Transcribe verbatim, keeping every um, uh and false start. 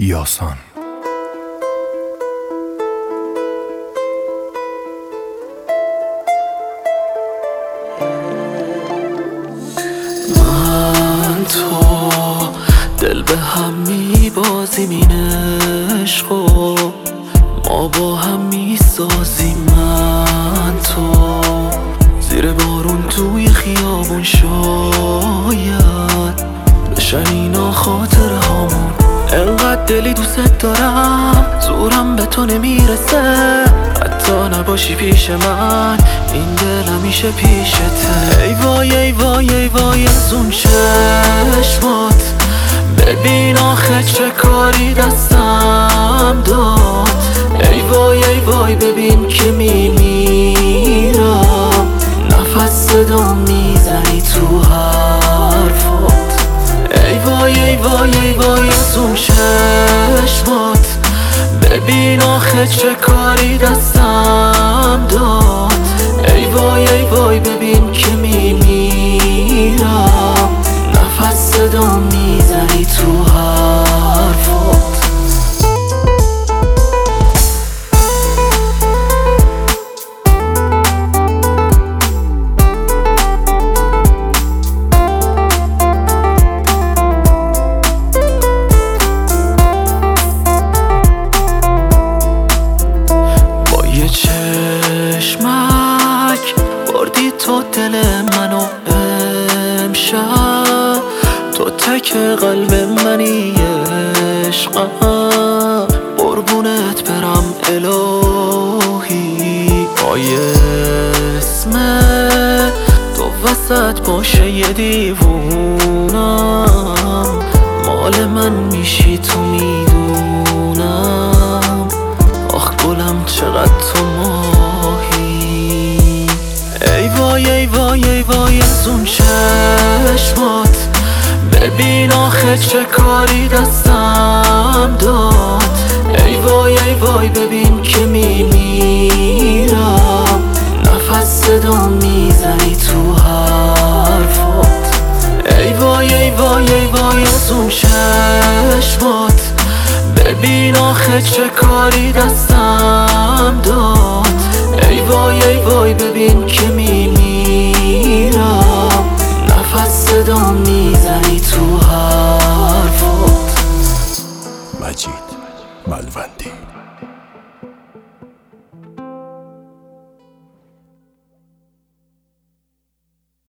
یاسان. من تو دل به هم میبازیم، این عشق و ما با هم میسازیم. من تو زیر بارون توی خیابون شاید بشن اینا خاطره هامون. انقدر دلی دوست دارم زورم به تو نمیرسه، حتی نباشی پیش من این دل همیشه پیشته. ای وای ای وای ای وای از اون چشمات، ببین آخه چه کاری دستم داد. ای وای ای وای ببین که میمیرم، نفس صدا میزنی تو حرفات. ای وای ای وای ای وای از اون چشمات، ببین آخه چه کاری دستم داد. ای وای ای وای ببین که میمیرم، نفس صدا میزنی تو حرفات. چشمک بردی تو دل منو امشب، تو تک قلب منی عشقم. قربونت برم الهی، پای اسم تو وسط باشه یه دیوونم، مال من میشی تو میدونم. آخ گلم چقدر تو ماهی. ای وای ای وای ای وای از اون چشمات، ببین آخه چه کاری دستم داد. ای وای ای وای ببین که میمیرم، نفس صدا میزنی تو حرفات. ای وای ای وای ای وای از اون چشمات، ببین آخه چه کاری دستم داد. ای وای ای وای ببین که میمیرم، نفس صدا میزنی تو حرفات. مجید ملوند.